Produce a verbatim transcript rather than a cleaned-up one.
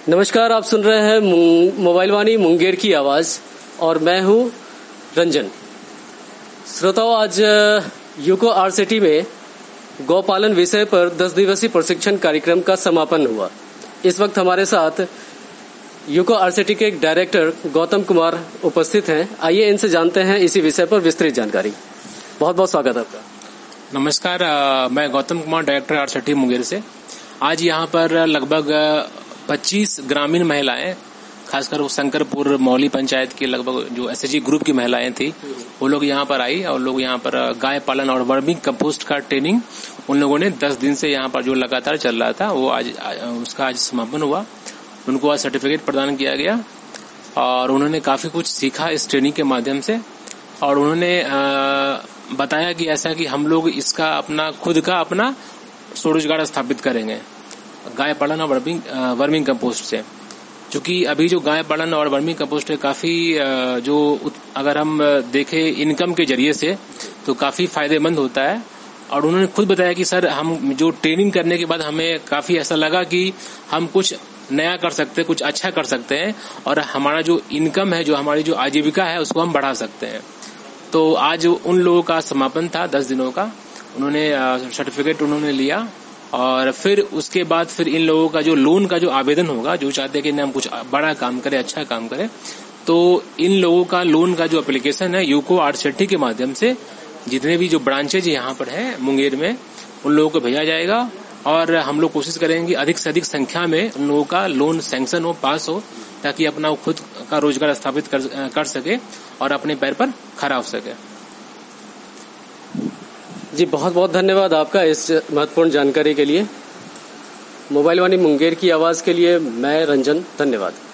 नमस्कार, आप सुन रहे हैं मोबाइल वाणी मुंगेर की आवाज और मैं हूं रंजन। श्रोताओं, आज यूको आरसीटी में गौपालन विषय पर दस दिवसीय प्रशिक्षण कार्यक्रम का समापन हुआ। इस वक्त हमारे साथ यूको आरसीटी के डायरेक्टर गौतम कुमार उपस्थित हैं। आइए इनसे जानते हैं इसी विषय पर विस्तृत जानकारी। बहुत बहुत स्वागत है आपका। नमस्कार, मैं गौतम कुमार, डायरेक्टर आरसीटी मुंगेर से। आज यहाँ पर लगभग पच्चीस ग्रामीण महिलाएं, खासकर वो शंकरपुर मौली पंचायत की लगभग जो एसएचजी ग्रुप की महिलाएं थी, वो लोग यहाँ पर आई और लोग यहाँ पर गाय पालन और वर्मिंग कंपोस्ट का ट्रेनिंग उन लोगों ने दस दिन से यहाँ पर जो लगातार चल रहा था वो आज उसका आज समापन हुआ। उनको आज सर्टिफिकेट प्रदान किया गया और उन्होंने काफी कुछ सीखा इस ट्रेनिंग के माध्यम से। और उन्होंने बताया कि ऐसा कि हम लोग इसका अपना खुद का अपना स्वरोजगार स्थापित करेंगे गाय पालन और वर्मिंग वर्मिंग कंपोस्ट से। क्योंकि अभी जो गाय पालन और वर्मिंग कंपोस्ट है काफी जो अगर हम देखें इनकम के जरिए से तो काफी फायदेमंद होता है। और उन्होंने खुद बताया कि सर हम जो ट्रेनिंग करने के बाद हमें काफी ऐसा लगा कि हम कुछ नया कर सकते हैं, कुछ अच्छा कर सकते हैं और हमारा जो इनकम है, जो हमारी जो आजीविका है उसको हम बढ़ा सकते हैं। तो आज उन लोगों का समापन था दस दिनों का। उन्होंने सर्टिफिकेट उन्होंने लिया और फिर उसके बाद फिर इन लोगों का जो लोन का जो आवेदन होगा, जो चाहते हैं कि हम कुछ बड़ा काम करें, अच्छा काम करें, तो इन लोगों का लोन का जो एप्लीकेशन है यूको आरसीटी के माध्यम से जितने भी जो ब्रांचेज यहाँ पर है मुंगेर में उन लोगों को भेजा जाएगा। और हम लोग कोशिश करेंगे कि अधिक से अधिक संख्या में उन लोगों का लोन सैंक्शन हो, पास हो, ताकि अपना खुद का रोजगार स्थापित कर, कर सके और अपने पैर पर खड़ा हो सके। जी, बहुत बहुत धन्यवाद आपका इस महत्वपूर्ण जानकारी के लिए। मोबाइल वाणी मुंगेर की आवाज के लिए मैं रंजन, धन्यवाद।